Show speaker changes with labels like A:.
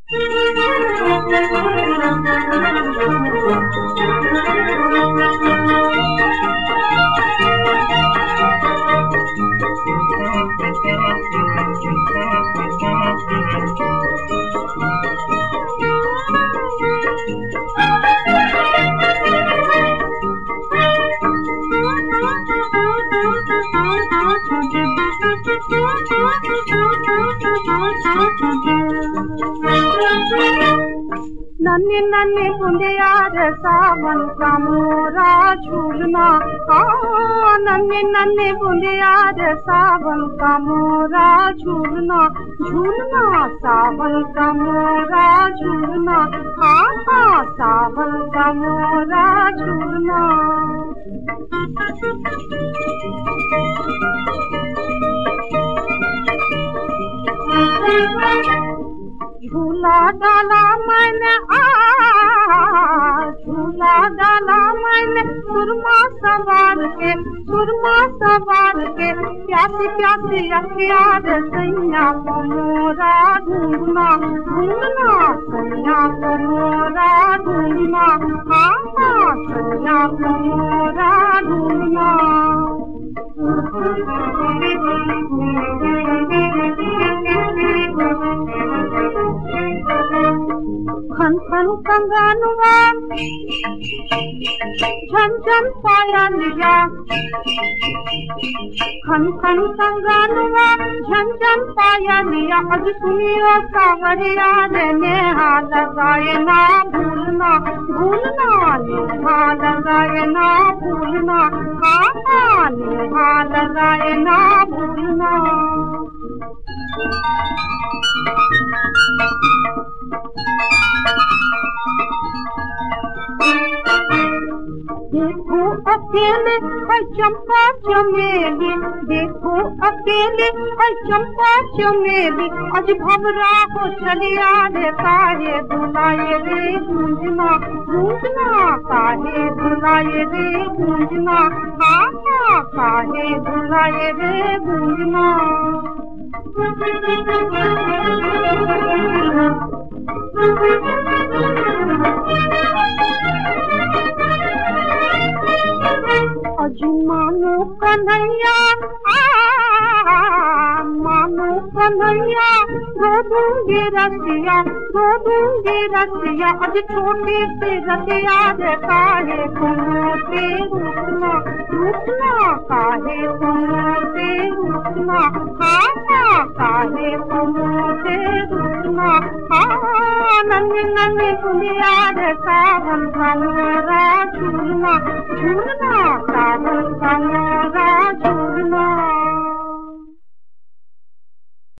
A: नन्हे नन्हे बूंदिया रे सावन का मोरा झूलना, नन्हे नन्हे बूंदिया रे सावन का मोरा झूलना, झूलना सावन का मोरा झूलना, हाँ सावन का मोरा झूलना। झूला डाला मैंने झूला डाला मैंने सुरमा सवार के, सुरमा सवार के, प्यासी प्यासी अखिया रे सैया को मोरा ढूंढना, ढूंढना सैया को मोरा ढूंढना, हाँ सैया को मोरा ढूंढना। खन खन कंगनवा झन झन पायलिया, खन खन कंगनवा झन झन पायलिया, अज सुनियो सावरिया रे नेहा लगाए ना भूलना, भूलना नेहा लगाए ना भूलना, हाँ नेहा लगाए ना भूलना। देखो अकेले है चंपा चमेली, देखो अकेले है चंपा चमेली, अज भवरा को चलिया रे काहे बुलाए रे गूंजना, गूंजना काहे बुलाए रे गूंजना, हाँ काहे बुलाए रे गूंजना। अज मानो कन्हैया मानो कन्हैया, रो दूंगी रसिया, रो दूंगी रसिया, अज छोटी सी रसिया रे काहे तुमसे रूठना, रूठना काहे तुमसे रूठना, हाँ काहे तुमसे रूठना, हाँ नन्हे नन्हे बूंदिया रे सावन का मोरा झूलना, झूलना सावन का